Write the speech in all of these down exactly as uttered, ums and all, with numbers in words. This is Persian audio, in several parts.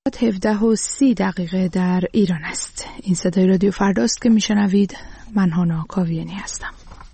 هفده و سی دقیقه در ایران است. این صدای رادیو فرداست که میشنوید. من هانا کاویانی هستم.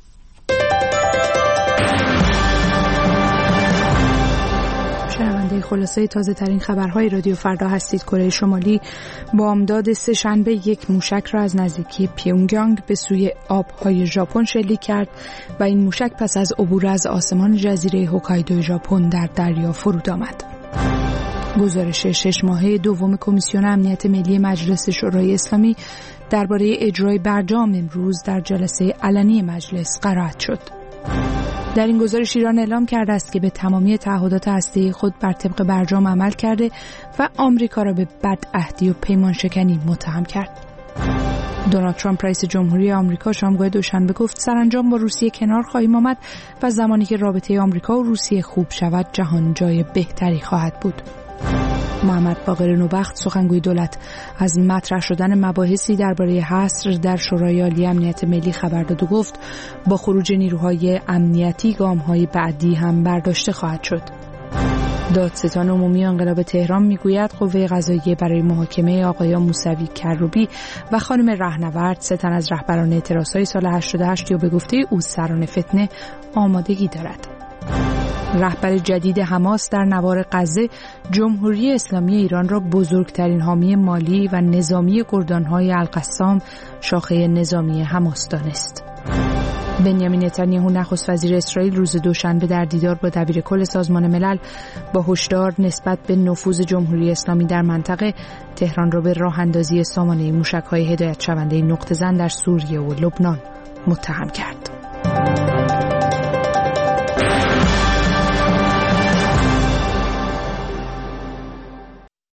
شنونده خلاصه تازه ترین خبرهای رادیو فردا هستید. کره شمالی بامداد سه شنبه یک موشک را از نزدیکی پیونگیانگ به سوی آبهای ژاپن شلیک کرد و این موشک پس از عبور از آسمان جزیره هوکایدو ژاپن در دریا فرود آمد. گزارش شش ماهه دوم کمیسیون امنیت ملی مجلس شورای اسلامی درباره اجرای برجام امروز در جلسه علنی مجلس قرائت شد. در این گزارش ایران اعلام کرده است که به تمامی تعهدات هسته‌ای خود بر طبق برجام عمل کرده و آمریکا را به بدعهدی و پیمان شکنی متهم کرد. دونالد ترامپ رئیس جمهوری آمریکا شامگاه دوشنبه گفت سرانجام با روسیه کنار خواهیم آمد و زمانی که رابطه آمریکا و روسیه خوب شود جهان جای بهتری خواهد بود. محمد باقر نوبخت سخنگوی دولت از مطرح شدن مباحثی درباره حصر در شورای عالی امنیت ملی خبر داد و گفت با خروج نیروهای امنیتی گام‌های بعدی هم برداشته خواهد شد. دادستان عمومی انقلاب تهران میگوید قوه قضاییه برای محاکمه آقایان موسوی کروبی و خانم رهنورد سه تن از رهبران اعتراضهای سال هشتاد و هشت یا به گفته او سران فتنه آمادگی دارد. رهبر جدید حماس در نوار غزه جمهوری اسلامی ایران را بزرگترین حامی مالی و نظامی گردانهای القسام شاخه نظامی حماس دانست. بنیامین نتانیاهو نخست وزیر اسرائیل روز دوشنبه در دیدار با دبیر کل سازمان ملل با هشدار نسبت به نفوذ جمهوری اسلامی در منطقه تهران را به راه اندازی سامانه موشک‌های هدایت شونده نقطه زن در سوریه و لبنان متهم کرد.